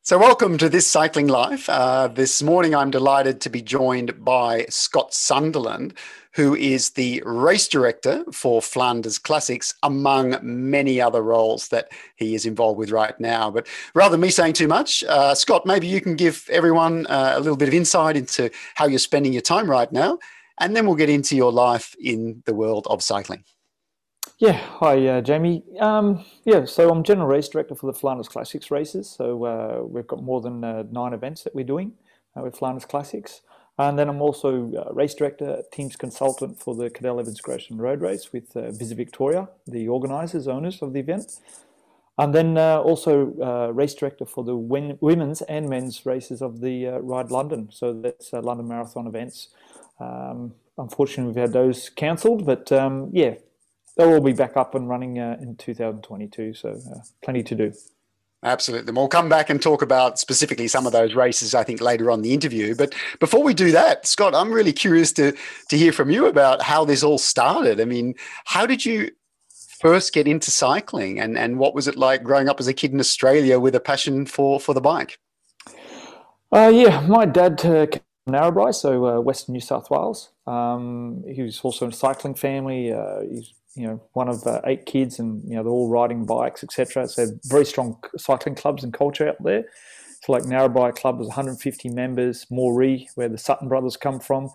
So, welcome to This Cycling Life. This morning, I'm delighted to be joined by Scott Sunderland, who is the race director for Flanders Classics, among many other roles that he is involved with right now. But rather than me saying too much, Scott, maybe you can give everyone a little bit of insight into how you're spending your time right now, and then we'll get into your life in the world of cycling. Yeah, hi, Jamie. So I'm General Race Director for the Flanders Classics races. So we've got more than 9 events that we're doing with Flanders Classics. And then I'm also Race Director, Teams Consultant for the Cadel Evans Gresham Road Race with Visit Victoria, the organisers, owners of the event. And then also Race Director for the women's and men's races of the Ride London. So that's London Marathon events. Unfortunately, we've had those cancelled, but they'll all be back up and running in 2022, so plenty to do. Absolutely. And we'll come back and talk about specifically some of those races, I think, later on in the interview. But before we do that, Scott, I'm really curious to hear from you about how this all started. I mean, how did you first get into cycling, and what was it like growing up as a kid in Australia with a passion for the bike? My dad came from Narrabri, so Western New South Wales. He was also in a cycling family. He's one of 8 kids, and they're all riding bikes, etc. So very strong cycling clubs and culture out there. So like Narrabri Club was 150 members. Moree, where the Sutton brothers come from.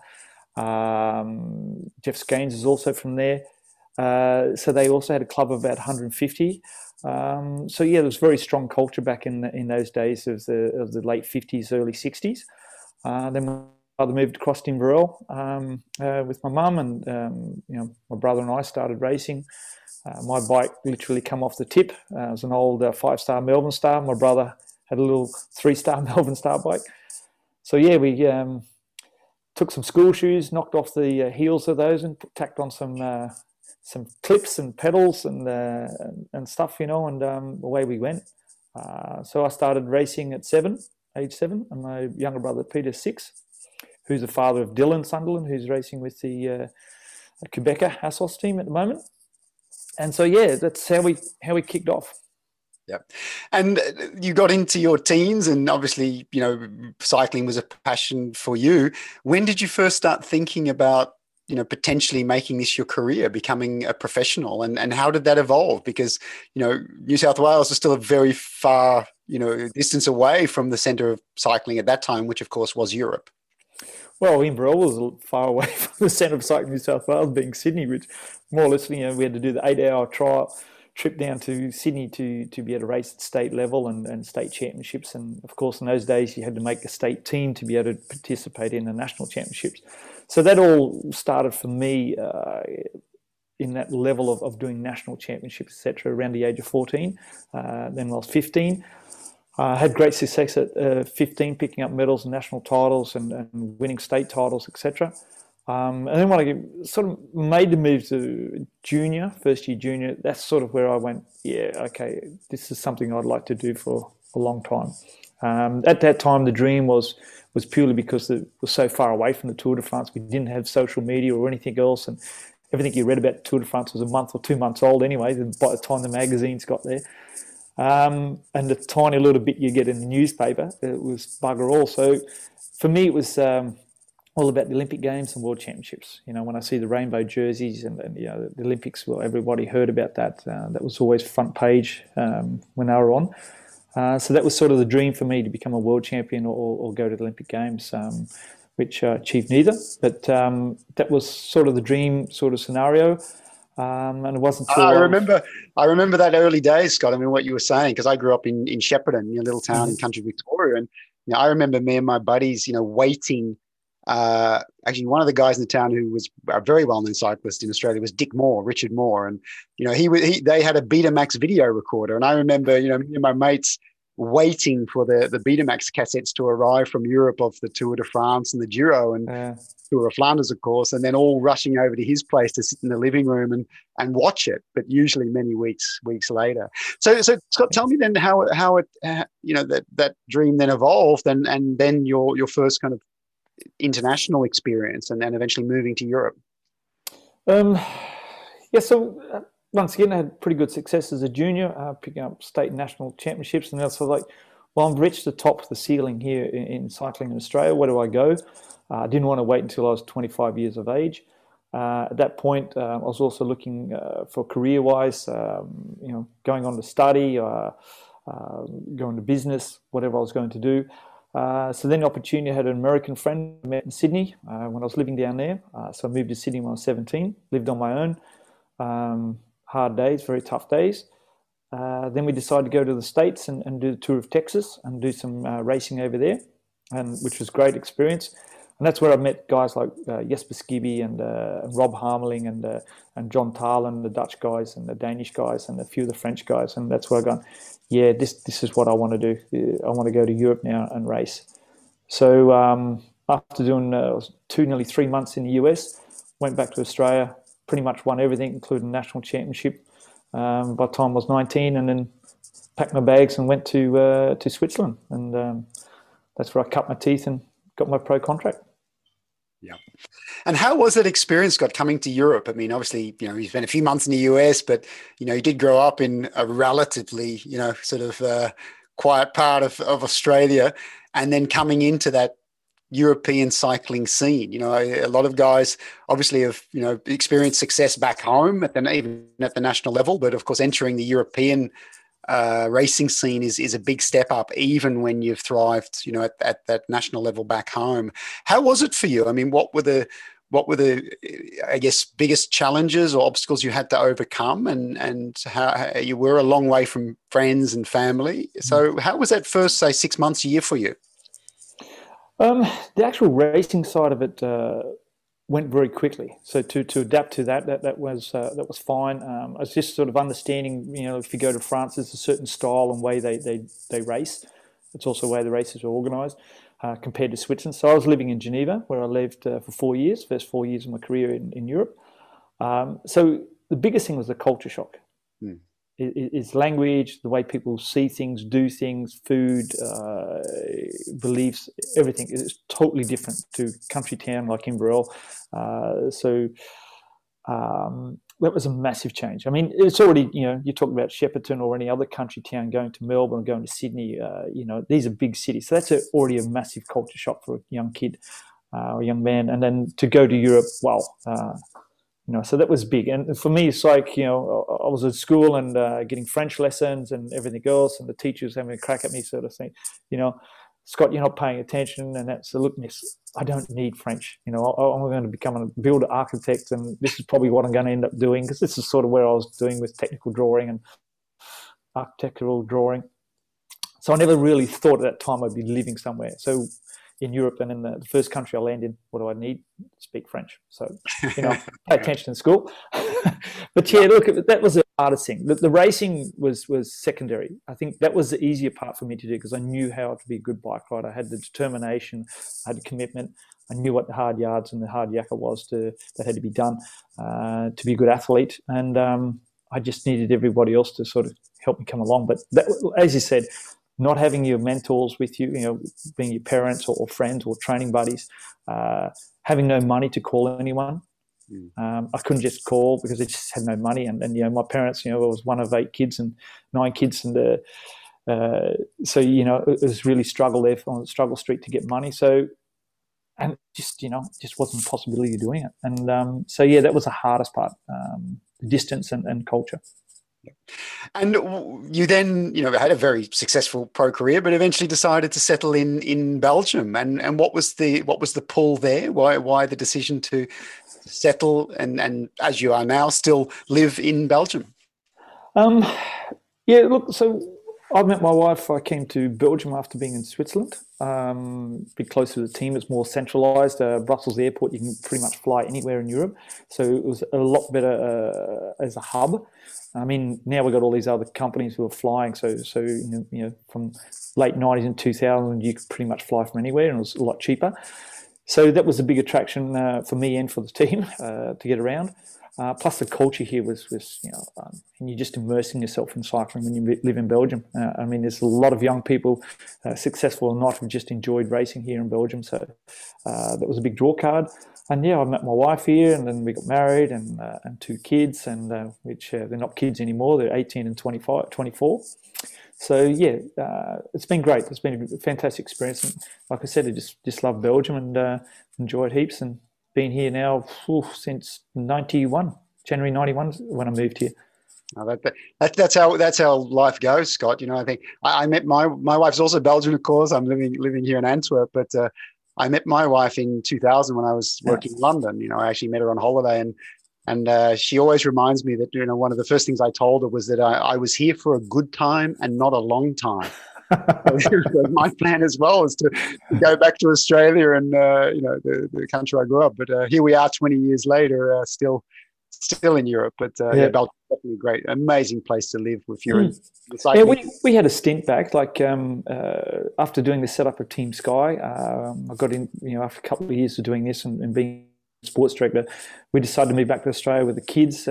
Jeff Skeins is also from there. So they also had a club of about 150. There was very strong culture back in those days of the late 50s, early 60s. Then my father moved across to Inverell with my mum, and my brother and I started racing. My bike literally come off the tip. It was an old 5-star Melbourne Star. My brother had a little 3-star Melbourne Star bike. So we took some school shoes, knocked off the heels of those, and tacked on some clips and pedals and stuff, and away we went. So I started racing at age 7, and my younger brother Peter 6, who's the father of Dylan Sunderland, who's racing with the Quebecer Assos team at the moment. And so that's how we kicked off. Yeah. And you got into your teens, and obviously, cycling was a passion for you. When did you first start thinking about potentially making this your career, becoming a professional, and how did that evolve? Because, New South Wales is still a very far, distance away from the centre of cycling at that time, which of course was Europe. Well, Inverell was far away from the centre of cycling New South Wales, being Sydney, which more or less, we had to do the 8-hour trial trip down to Sydney to be able to race at state level and state championships. And of course, in those days, you had to make a state team to be able to participate in the national championships. So that all started for me in that level of doing national championships, etc., around the age of 14. Then when I was 15, I had great success at 15, picking up medals and national titles and winning state titles, etc. And then when I sort of made the move to first year junior, that's sort of where I went, this is something I'd like to do for a long time. At that time, the dream was purely because it was so far away from the Tour de France. We didn't have social media or anything else, and everything you read about the Tour de France was a month or 2 months old anyway, by the time the magazines got there. And the tiny little bit you get in the newspaper, it was bugger all. So for me, it was all about the Olympic Games and World Championships. When I see the rainbow jerseys and the Olympics, well, everybody heard about that. That was always front page when they were on. So that was sort of the dream for me, to become a world champion or go to the Olympic Games, which I achieved neither. But that was sort of the dream sort of scenario. And it wasn't until I remember that early days, Scott. I mean, what you were saying, because I grew up in Shepparton, a little town in country Victoria, and I remember me and my buddies, waiting. Actually, one of the guys in the town who was a very well-known cyclist in Australia was Dick Moore, Richard Moore, and they had a Betamax video recorder, and I remember me and my mates waiting for the Betamax cassettes to arrive from Europe of the Tour de France and the Giro and Tour of Flanders, of course, and then all rushing over to his place to sit in the living room and watch it, but usually many weeks later. So Scott, tell me then how it that dream then evolved, and then your first kind of international experience, and then eventually moving to Europe. Once again, I had pretty good success as a junior, picking up state and national championships, and also well, I've reached the top of the ceiling here in cycling in Australia. Where do I go? I didn't want to wait until I was 25 years of age. At that point, I was also looking for career-wise, going on to study, going to business, whatever I was going to do. So then the opportunity, I had an American friend I met in Sydney when I was living down there. So I moved to Sydney when I was 17, lived on my own. Hard days, very tough days. Then we decided to go to the States and do the tour of Texas and do some racing over there, which was a great experience. And that's where I met guys like Jesper Skibby and Rob Harmeling and John Tarlin, the Dutch guys and the Danish guys and a few of the French guys. And that's where I got, yeah, this is what I want to do. I want to go to Europe now and race. So after doing nearly 3 months in the US, went back to Australia, pretty much won everything, including national championship. By the time I was 19, and then packed my bags and went to Switzerland. And that's where I cut my teeth and got my pro contract. Yeah. And how was that experience, Scott, coming to Europe? I mean, obviously, you spent a few months in the US, but, you did grow up in a relatively, sort of quiet part of Australia, and then coming into that European cycling scene. A lot of guys obviously have, experienced success back home even at the national level, but of course, entering the European racing scene is a big step up, even when you've thrived, at that national level back home. How was it for you? I mean, what were the I guess biggest challenges or obstacles you had to overcome, and how you were a long way from friends and family? So how was that first, say, 6 months, a year for you? The actual racing side of it went very quickly. So to adapt to that was fine. I was just sort of understanding, if you go to France, there's a certain style and way they race. It's also the way the races are organised compared to Switzerland. So I was living in Geneva, where I lived for 4 years, first 4 years of my career in Europe. So the biggest thing was the culture shock. Is language, the way people see things, do things, food, beliefs, everything is totally different to country town like Inverell. So that was a massive change. I mean, it's already, you talk about Shepparton or any other country town, going to Melbourne, going to Sydney, these are big cities. So that's already a massive culture shock for a young kid or a young man. And then to go to Europe, wow. So that was big. And for me, it's like, I was at school and getting French lessons and everything else, and the teachers having a crack at me sort of saying, Scott, you're not paying attention. And that's, look, miss, I don't need French. I'm going to become a builder architect, and this is probably what I'm going to end up doing, because this is sort of where I was doing with technical drawing and architectural drawing. So I never really thought at that time I'd be living somewhere. So in Europe, and in the first country I land in, what do I need? Speak French. So, pay attention in school. But yeah, look, that was the hardest thing. The racing was secondary. I think that was the easier part for me to do, because I knew how to be a good bike rider. I had the determination, I had the commitment. I knew what the hard yards and the hard yakka was that had to be done to be a good athlete. And I just needed everybody else to sort of help me come along. But that, as you said, not having your mentors with you, being your parents or friends or training buddies, having no money to call anyone. I couldn't just call because I just had no money. And my parents, I was one of 8 kids and 9 kids. And so, it was really struggle there on struggle street to get money. So, and just wasn't a possibility of doing it. And so, yeah, that was the hardest part, the distance and culture. And you then, had a very successful pro career, but eventually decided to settle in Belgium. And what was the pull there? Why the decision to settle and as you are now still live in Belgium? Yeah, look, so I met my wife. I came to Belgium after being in Switzerland. Be close to the team. It's more centralised. Brussels Airport, you can pretty much fly anywhere in Europe. So it was a lot better as a hub. I mean, now we've got all these other companies who are flying. So from late 90s and 2000, you could pretty much fly from anywhere, and it was a lot cheaper. So that was a big attraction for me and for the team to get around. Plus the culture here was and you're just immersing yourself in cycling when you live in Belgium. I mean, there's a lot of young people, successful or not, who just enjoyed racing here in Belgium. So that was a big draw card. And yeah, I met my wife here, and then we got married and 2 kids, and which they're not kids anymore. They're 18 and 24. So yeah, it's been great. It's been a fantastic experience. And like I said, I just love Belgium and enjoyed heaps. And been here now since '91, January '91 when I moved here. No, that's how life goes, Scott. You know, I think I met my wife's also Belgian, of course. I'm living here in Antwerp, but I met my wife in 2000 when I was working in London. You know, I actually met her on holiday, and she always reminds me that, you know, one of the first things I told her was that I was here for a good time and not a long time. My plan as well is to go back to Australia and you know, the country I grew up. But here we are, 20 years later, still in Europe. But yeah, Belgium is definitely a great, amazing place to live if you're in the cycling. Yeah, we had a stint back. Like after doing the setup of Team Sky, I got in. You know, after a couple of years of doing this and being sports director, we decided to move back to Australia with the kids.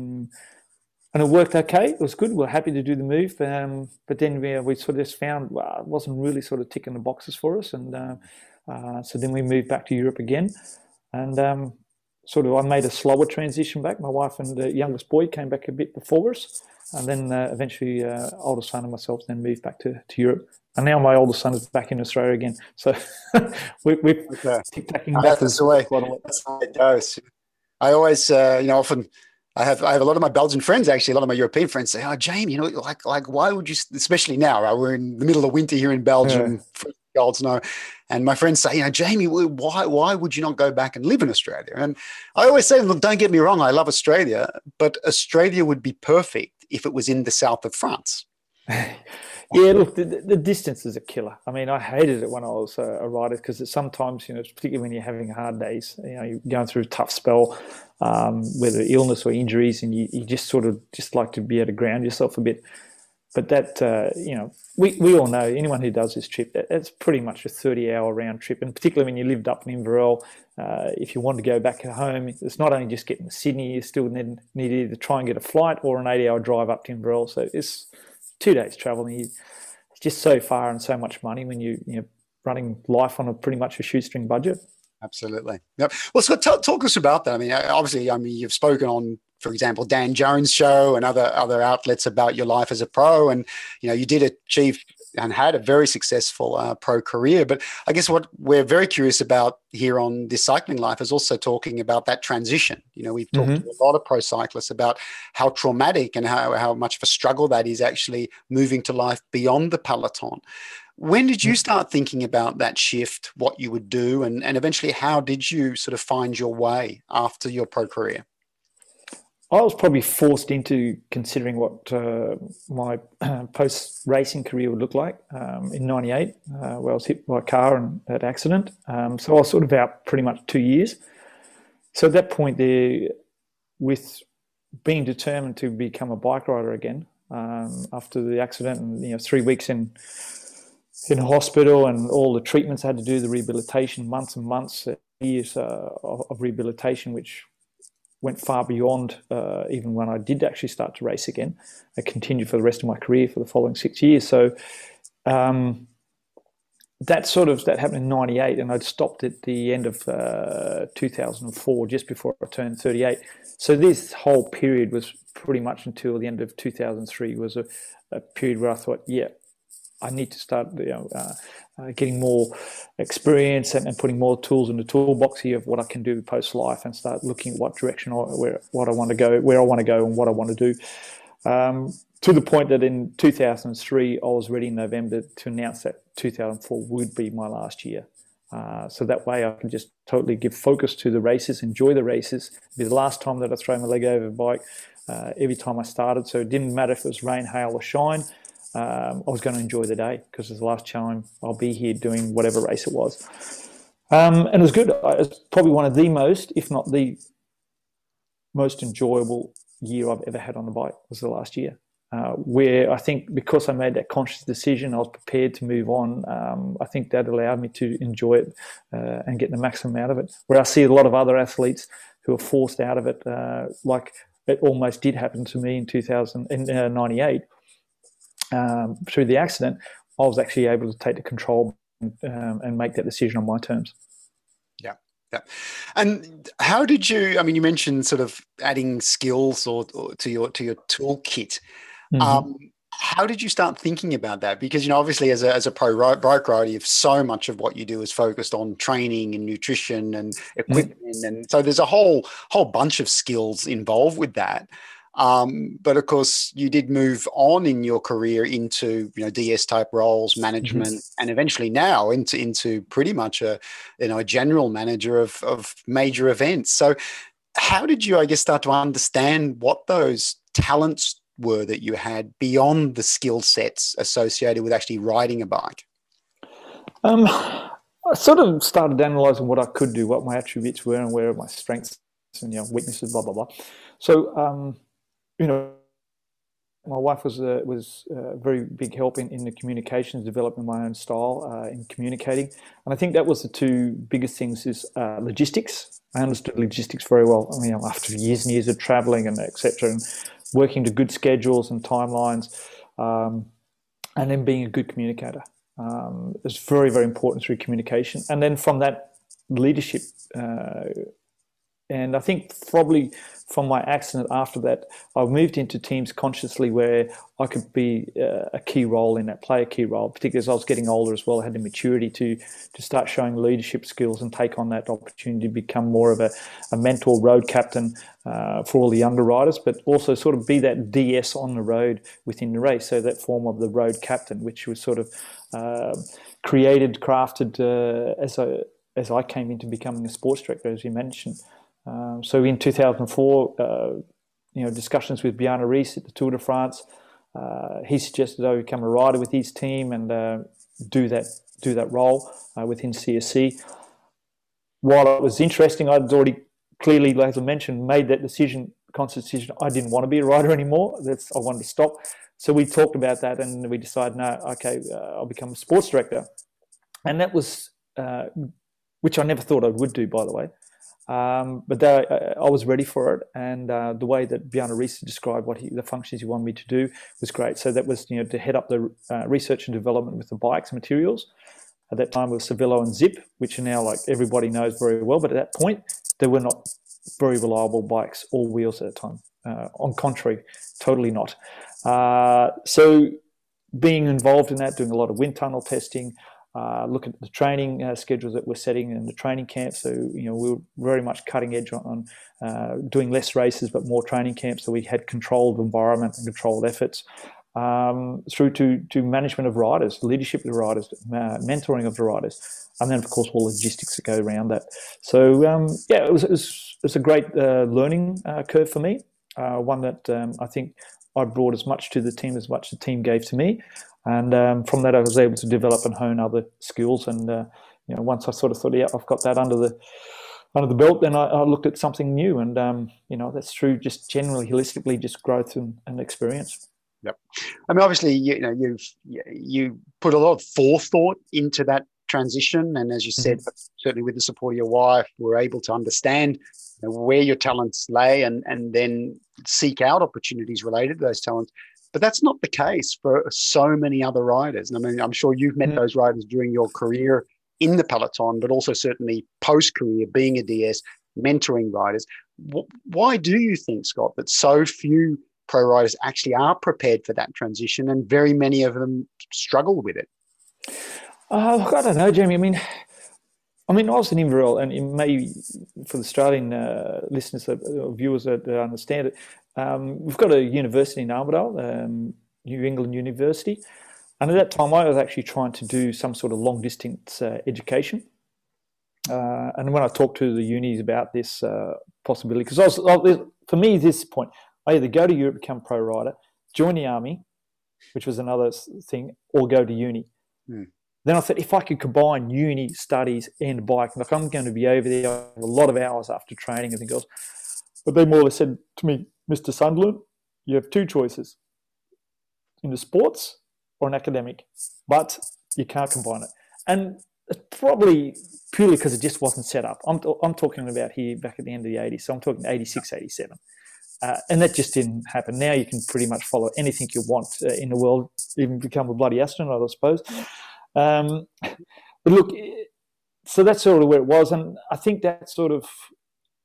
And it worked okay. It was good. We were happy to do the move. But then we sort of just found it wasn't really sort of ticking the boxes for us. And so then we moved back to Europe again. And sort of I made a slower transition back. My wife and the youngest boy came back a bit before us. And then eventually older son and myself then moved back to Europe. And now my older son is back in Australia again. So we're tic-tacking back. That's the way it goes. I always, you know, often... I have a lot of my Belgian friends, actually, a lot of my European friends say, "Oh, Jamie, you know, like why would you?" Especially now, right? We're in the middle of winter here in Belgium, cold snow, and my friends say, "You know, Jamie, why would you not go back and live in Australia?" And I always say, "Look, don't get me wrong, I love Australia, but Australia would be perfect if it was in the south of France." Yeah, look, the distance is a killer. I mean, I hated it when I was a rider because sometimes, you know, particularly when you're having hard days, you know, you're going through a tough spell, whether illness or injuries, and you just sort of just like to be able to ground yourself a bit. But that, you know, we all know, anyone who does this trip, it's pretty much a 30-hour round trip. And particularly when you lived up in Inverell, if you want to go back home, it's not only just getting to Sydney, you still need to either try and get a flight or an 80-hour drive up to Inverell. So it's 2 days traveling. It's just so far and so much money when you're running life on a pretty much a shoestring budget. Absolutely. Yep. Well, Scott, talk us about that. I mean, obviously, you've spoken on, for example, Dan Jones' show and other outlets about your life as a pro, and you know, you did achieve and had a very successful pro career. But I guess what we're very curious about here on This Cycling Life is also talking about that transition. You know, we've talked to a lot of pro cyclists about how traumatic and how much of a struggle that is actually moving to life beyond the peloton. When did you start thinking about that shift, what you would do, and eventually how did you sort of find your way after your pro career? I was probably forced into considering what my post-racing career would look like in '98, where I was hit by a car and had an accident. So I was sort of out pretty much 2 years. So at that point there, with being determined to become a bike rider again after the accident and, you know, 3 weeks in hospital and all the treatments I had to do, the rehabilitation, months and months, years of rehabilitation, which went far beyond even when I did actually start to race again. I continued for the rest of my career for the following 6 years. So that happened in '98, and I'd stopped at the end of 2004, just before I turned 38. So this whole period was pretty much until the end of 2003 was a period where I thought, yeah, I need to start, getting more experience and putting more tools in the toolbox here of what I can do post life, and start looking at what direction what I want to go, where I want to go, and what I want to do. To the point that in 2003, I was ready in November to announce that 2004 would be my last year. So that way I can just totally give focus to the races, enjoy the races. It'd be the last time that I throw my leg over a bike every time I started. So it didn't matter if it was rain, hail or shine. I was going to enjoy the day because it's the last time I'll be here doing whatever race it was. And it was good. It was probably one of the most, if not the most enjoyable year I've ever had on the bike was the last year. Where I think because I made that conscious decision, I was prepared to move on. I think that allowed me to enjoy it and get the maximum out of it. Where I see a lot of other athletes who are forced out of it, like it almost did happen to me in 1998 through the accident. I was actually able to take the control and make that decision on my terms. Yeah. And how did you, I mean, you mentioned sort of adding skills or to your toolkit. Mm-hmm. How did you start thinking about that? Because, obviously as a pro bike rider, you've so much of what you do is focused on training and nutrition and equipment. And so there's a whole bunch of skills involved with that. But of course, you did move on in your career into DS type roles, management, and eventually now into pretty much a general manager of major events. So, how did you, I guess, start to understand what those talents were that you had beyond the skill sets associated with actually riding a bike? I sort of started analysing what I could do, what my attributes were, and where my strengths and weaknesses, blah blah blah. So my wife was a very big help in the communications, developing my own style in communicating, and I think that was the two biggest things is logistics. I understood logistics very well. After years and years of travelling and etc. and working to good schedules and timelines, and then being a good communicator. It's very, very important through communication. And then from that, leadership. And I think probably from my accident after that, I moved into teams consciously where I could be a key role in that, play a key role, particularly as I was getting older as well. I had the maturity to start showing leadership skills and take on that opportunity to become more of a mentor road captain for all the younger riders, but also sort of be that DS on the road within the race. So that form of the road captain, which was sort of crafted as I came into becoming a sports director, as you mentioned. So in 2004, discussions with Bjarne Riis at the Tour de France, he suggested I become a rider with his team and do that role within CSC. While it was interesting, I'd already clearly, as I mentioned, made that conscious decision. I didn't want to be a rider anymore. I wanted to stop. So we talked about that and we decided, no, okay, I'll become a sports director. And that was, which I never thought I would do, by the way. But I was ready for it, and the way that Bjarne Riis described the functions he wanted me to do was great. So that was to head up the research and development with the bikes materials. At that time, it was Cervelo and Zipp, which are now like everybody knows very well. But at that point, they were not very reliable bikes, all wheels at the time. On contrary, totally not. So being involved in that, doing a lot of wind tunnel testing. Look at the training schedules that we're setting in the training camps. So, we were very much cutting edge on doing less races, but more training camps. So we had controlled environment and controlled efforts through to management of riders, leadership of the riders, mentoring of the riders. And then, of course, all the logistics that go around that. So, it was a great learning curve for me, one that I think I brought as much to the team as much the team gave to me. And from that, I was able to develop and hone other skills. And once I sort of thought, I've got that under the belt, then I looked at something new. And that's through just generally holistically, just growth and experience. Yep. I mean, obviously, you put a lot of forethought into that transition, and as you said, certainly with the support of your wife, we're able to understand where your talents lay, and then seek out opportunities related to those talents. But that's not the case for so many other riders. And I mean, I'm sure you've met those riders during your career in the peloton, but also certainly post-career, being a DS, mentoring riders. Why do you think, Scott, that so few pro riders actually are prepared for that transition, and very many of them struggle with it? I don't know, Jamie. I mean, I was an Inverell, and maybe for the Australian listeners or viewers that understand it, we've got a university in Armidale, New England University. And at that time, I was actually trying to do some sort of long-distance education. And when I talked to the unis about this possibility, because for me, this point, I either go to Europe, become pro rider, join the army, which was another thing, or go to uni. Then I thought, if I could combine uni studies and bike, like I'm going to be over there a lot of hours after training and things else. But they more or less said to me, Mr. Sunderland, you have two choices, in the sports or an academic, but you can't combine it. And it's probably purely because it just wasn't set up. I'm talking about here back at the end of the 80s, so I'm talking 86, 87. And that just didn't happen. Now you can pretty much follow anything you want in the world, even become a bloody astronaut, I suppose. But look, so that's sort of where it was. And I think that sort of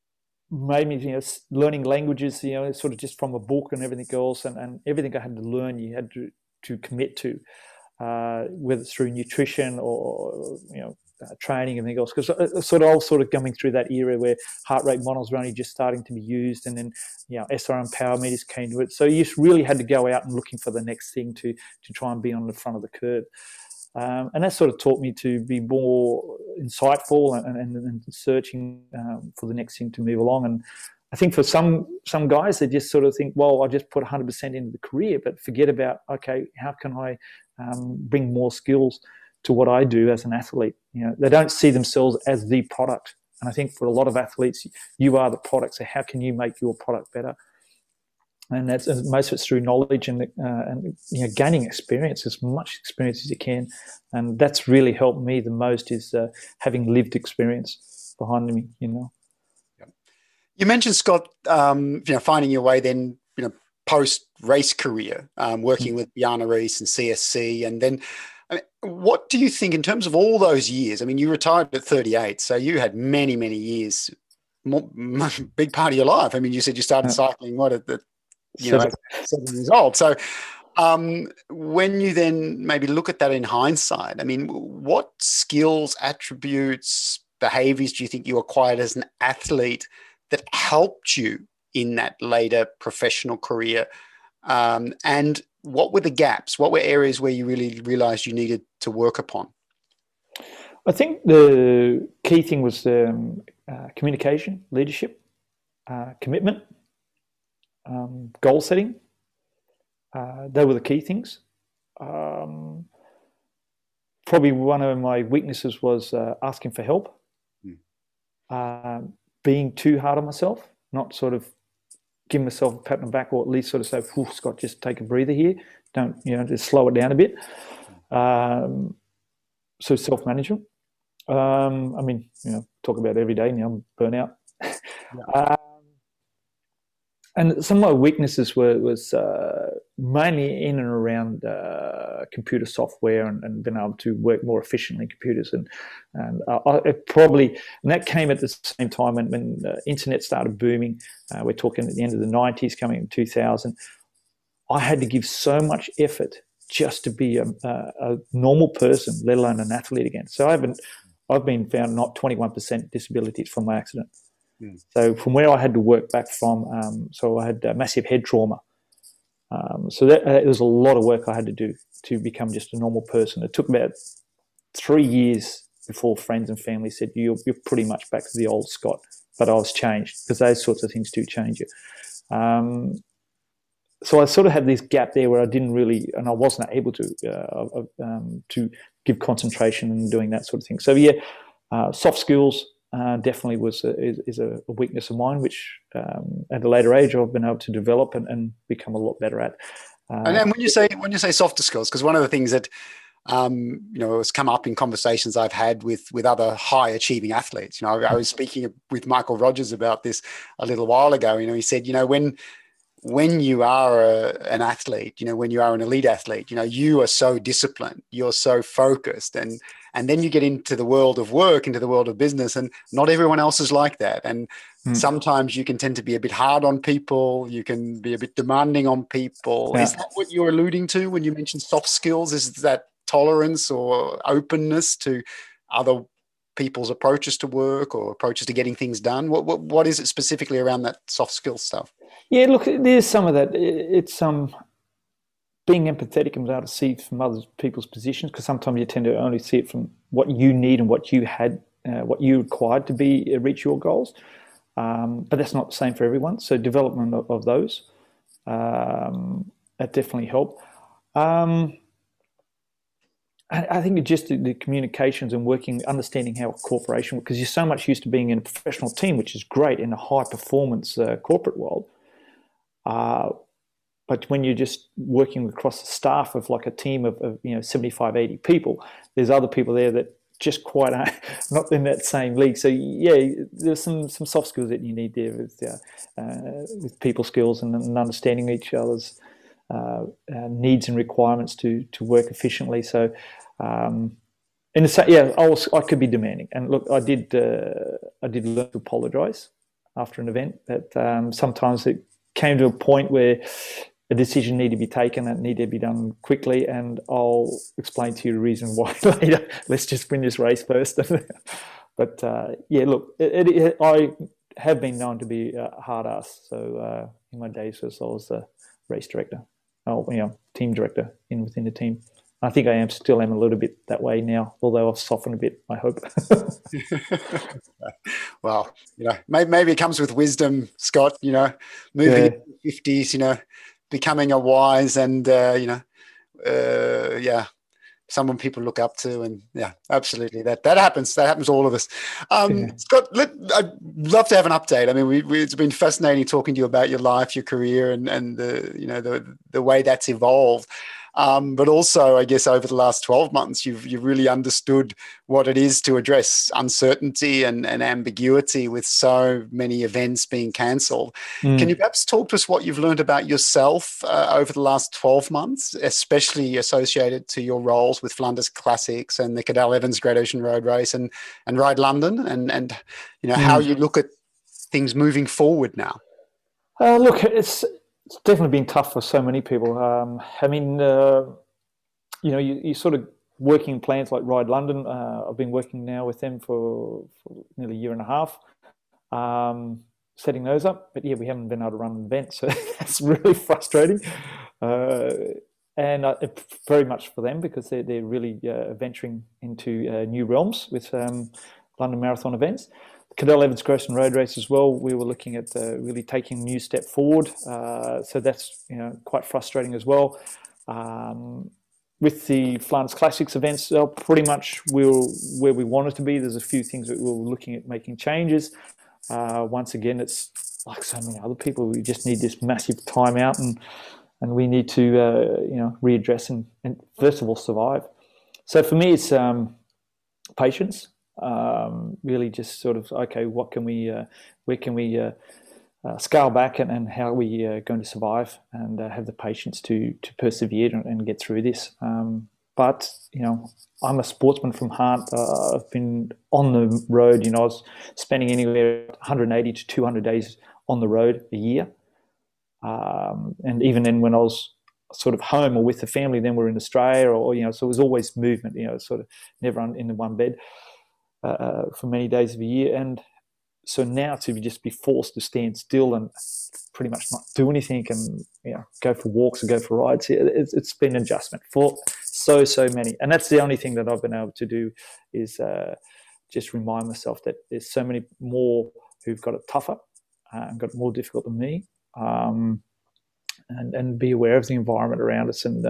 made me, learning languages, sort of just from a book and everything else, and everything I had to learn, you had to commit to, whether it's through nutrition or training and everything else. Because I was sort of coming through that era where heart rate models were only just starting to be used, and then SRM power meters came to it. So you just really had to go out and looking for the next thing to try and be on the front of the curve. And that sort of taught me to be more insightful and searching for the next thing to move along. And I think for some guys, they just sort of think, well, I'll just put 100% into the career, but forget about, okay, how can I bring more skills to what I do as an athlete? They don't see themselves as the product. And I think for a lot of athletes, you are the product. So how can you make your product better? And that's most of it's through knowledge and gaining experience, as much experience as you can. And that's really helped me the most, is having lived experience behind me. You mentioned, Scott, finding your way then, post race career, working with Bjarne Riis and CSC, and then. What do you think in terms of all those years? I mean, you retired at 38, so you had many, many years, big part of your life. I mean, you said you started cycling at 7 years old. So when you then maybe look at that in hindsight, I mean, what skills, attributes, behaviors do you think you acquired as an athlete that helped you in that later professional career? And what were the gaps? What were areas where you really realized you needed to work upon? I think the key thing was communication, leadership, commitment, goal setting. They were the key things. Probably one of my weaknesses was asking for help, being too hard on myself, not sort of give myself a pat on the back, or at least sort of say, Scott, just take a breather here. Don't, just slow it down a bit. So self-management. I mean, talk about it every day now, burnout. Yeah. And some of my weaknesses was mainly in and around computer software and being able to work more efficiently in computers. And that came at the same time when the internet started booming. We're talking at the end of the 90s, coming in 2000. I had to give so much effort just to be a normal person, let alone an athlete again. So I've been found not 21% disabilities from my accident. So from where I had to work back from, so I had massive head trauma. So it was a lot of work I had to do to become just a normal person. It took about 3 years before friends and family said, you're pretty much back to the old Scott. But I was changed, because those sorts of things do change you. So I sort of had this gap there where I didn't really, and I wasn't able to give concentration and doing that sort of thing. So soft skills, definitely is a weakness of mine, which at a later age I've been able to develop and become a lot better at. And then when you say softer skills, because one of the things that has come up in conversations I've had with other high achieving athletes. I was speaking with Michael Rogers about this a little while ago. He said, when you are an athlete, when you are an elite athlete, you are so disciplined, you're so focused, and then you get into the world of work, into the world of business, and not everyone else is like that. And sometimes you can tend to be a bit hard on people. You can be a bit demanding on people. Yeah. Is that what you're alluding to when you mention soft skills? Is that tolerance or openness to other people's approaches to work or approaches to getting things done? What is it specifically around that soft skill stuff? Yeah, look, there's some of that. It's being empathetic and able to see from other people's positions, because sometimes you tend to only see it from what you need and what you had, what you required to reach your goals. But that's not the same for everyone. So development of those, that definitely helped. I think just the communications and understanding how a corporation, because you're so much used to being in a professional team, which is great in a high performance corporate world. But when you're just working across the staff of like a team of 75, 80 people, there's other people there that just quite are not in that same league. So yeah, there's some soft skills that you need there with people skills and understanding each other's needs and requirements to work efficiently. So I could be demanding, and look, I did learn to apologize. after an event. That sometimes it came to a point where a decision needed to be taken and needed to be done quickly, and I'll explain to you the reason why later. Let's just win this race first. But yeah, look, I have been known to be a hard ass. So in my days, I was the race director, team director within the team. I think I still am a little bit that way now, although I've softened a bit, I hope. Well, maybe it comes with wisdom, Scott, moving into the 50s, becoming a wise and, someone people look up to. And yeah, absolutely. That happens. That happens to all of us. Scott, I'd love to have an update. I mean, it's been fascinating talking to you about your life, your career, and the way that's evolved. But also, I guess, over the last 12 months, you've really understood what it is to address uncertainty and ambiguity with so many events being cancelled. Can you perhaps talk to us what you've learned about yourself over the last 12 months, especially associated to your roles with Flanders Classics and the Cadel Evans Great Ocean Road Race and Ride London, and how you look at things moving forward now? Look, it's definitely been tough for so many people. You sort of working plans like Ride London. I've been working now with them for nearly a year and a half, setting those up. But yeah, we haven't been able to run an event, so that's really frustrating. And very much for them, because they're really venturing into new realms with London Marathon events. Cadel Evans Great Ocean Road Race as well. We were looking at really taking a new step forward. So that's quite frustrating as well. With the Flanders Classics events, pretty much we're where we wanted to be. There's a few things that we're looking at making changes. Once again, it's like so many other people. We just need this massive time out, and we need to readdress and first of all survive. So for me, it's patience. Really just sort of, okay, what can we, where can we scale back, and how are we going to survive and have the patience to persevere and get through this. But, I'm a sportsman from heart. I've been on the road, I was spending anywhere 180 to 200 days on the road a year. And even then when I was sort of home or with the family, then we're in Australia so it was always movement, sort of never in the one bed. For many days of the year, and so now to just be forced to stand still and pretty much not do anything and go for walks or go for rides, it's been an adjustment for so many, and that's the only thing that I've been able to do is just remind myself that there's so many more who've got it tougher and got it more difficult than me, and be aware of the environment around us and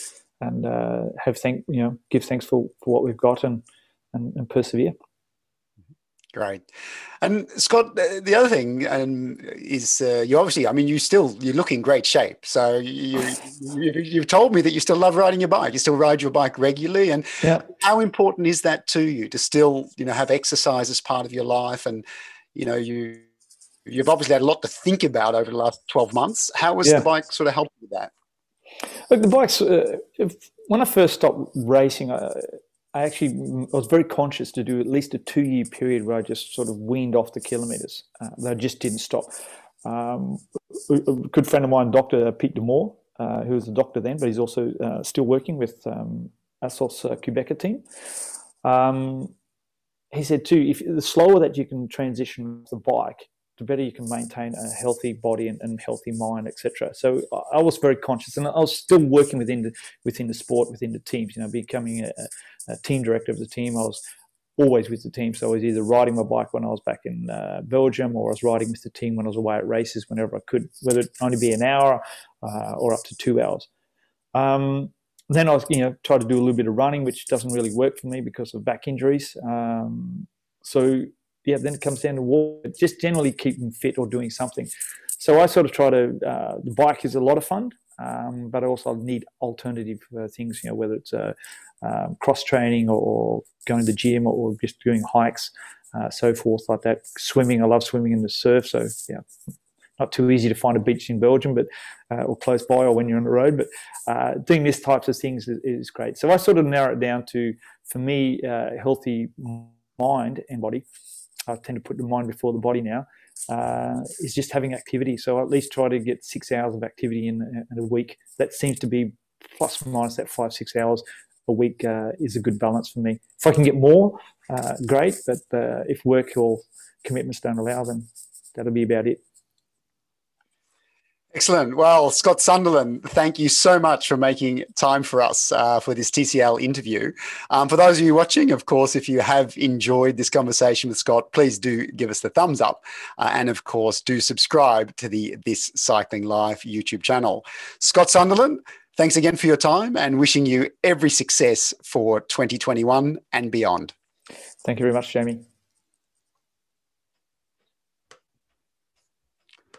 give thanks for what we've got and persevere. Great. And Scott, the other thing is you obviously, you look in great shape. So you've told me that you still love riding your bike. You still ride your bike regularly. And how important is that to you to still, have exercise as part of your life? And, you've obviously had a lot to think about over the last 12 months. How has the bike sort of helped with that? Look, the bikes, when I first stopped racing, I was very conscious to do at least a 2-year period where I just sort of weaned off the kilometres. I just didn't stop. A good friend of mine, Dr. Pete Demore, who was a doctor then, but he's also still working with ASOS Quebecer team. He said too, if the slower that you can transition the bike, the better you can maintain a healthy body and healthy mind, etc. So I was very conscious, and I was still working within the sport, within the teams. Becoming a team director of the team. I was always with the team, so I was either riding my bike when I was back in Belgium, or I was riding with the team when I was away at races whenever I could, whether it only be an hour or up to 2 hours. Then I was, try to do a little bit of running, which doesn't really work for me because of back injuries. Then it comes down to walk, just generally keeping fit or doing something. So I sort of try to, the bike is a lot of fun, but I also need alternative things, whether it's cross training or going to the gym or just doing hikes, so forth like that. Swimming, I love swimming in the surf. So not too easy to find a beach in Belgium, but or close by, or when you're on the road. But doing these types of things is great. So I sort of narrow it down to, for me, healthy mind and body. I tend to put the mind before the body now. is just having activity. So I at least try to get 6 hours of activity in a week. That seems to be plus or minus that 5-6 hours a week is a good balance for me. If I can get more, great. But if work or commitments don't allow, then that'll be about it. Excellent. Well, Scott Sunderland, thank you so much for making time for us for this TCL interview. For those of you watching, of course, if you have enjoyed this conversation with Scott, please do give us the thumbs up. And of course, do subscribe to the This Cycling Life YouTube channel. Scott Sunderland, thanks again for your time and wishing you every success for 2021 and beyond. Thank you very much, Jamie.